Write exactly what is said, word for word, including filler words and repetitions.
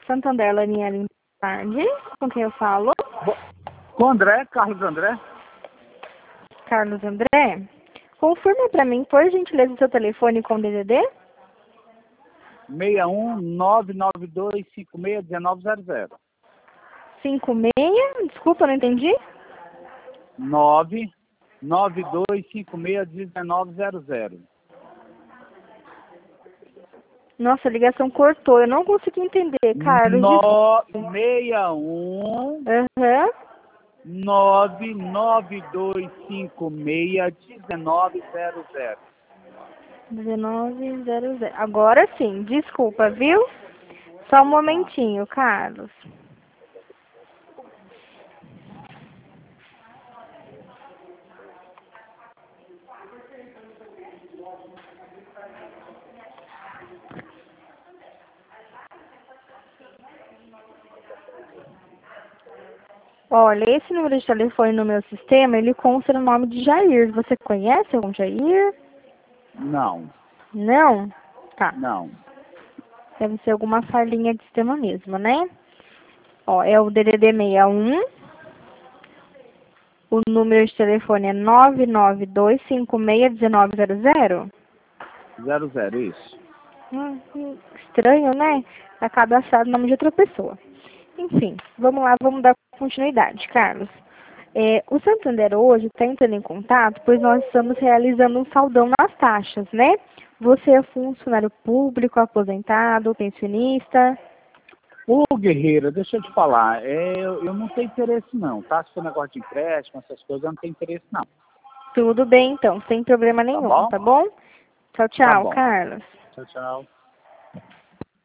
Santander, Laniele, boa tarde. Com quem eu falo? Com o André, Carlos André. Carlos André. Confirma para mim, por gentileza, o seu telefone com D D D? seis um nove nove dois cinco seis um nove zero zero. cinco seis, desculpa, não entendi. nove nove dois cinco seis um nove zero zero. Nossa, a ligação cortou, eu não consegui entender, Carlos. seis um Aham. nove nove dois cinco seis um nove zero zero. dezenove zero zero. Agora sim, desculpa, viu? Só um momentinho, Carlos. Olha, esse número de telefone no meu sistema, ele consta no nome de Jair. Você conhece algum Jair? Não, Não? Tá. não. Deve ser alguma falhinha de sistema mesmo, né? Ó, é o D D D seis um. O número de telefone é nove nove dois cinco seis um nove zero zero. Zero zero, isso. Hum, hum, estranho, né? Tá cadastrado o nome de outra pessoa. Enfim, vamos lá, vamos dar continuidade, Carlos. É, o Santander hoje está entrando em contato, pois nós estamos realizando um saldão nas taxas, né? Você é funcionário público, aposentado, pensionista? Ô, Guerreira, deixa eu te falar, é, eu, eu não tenho interesse não, tá? Se for negócio de empréstimo, essas coisas, eu não tenho interesse não. Tudo bem, então, sem problema nenhum, bom? tá bom? Tchau, Tá tchau, bom. Carlos. Tchau, tchau.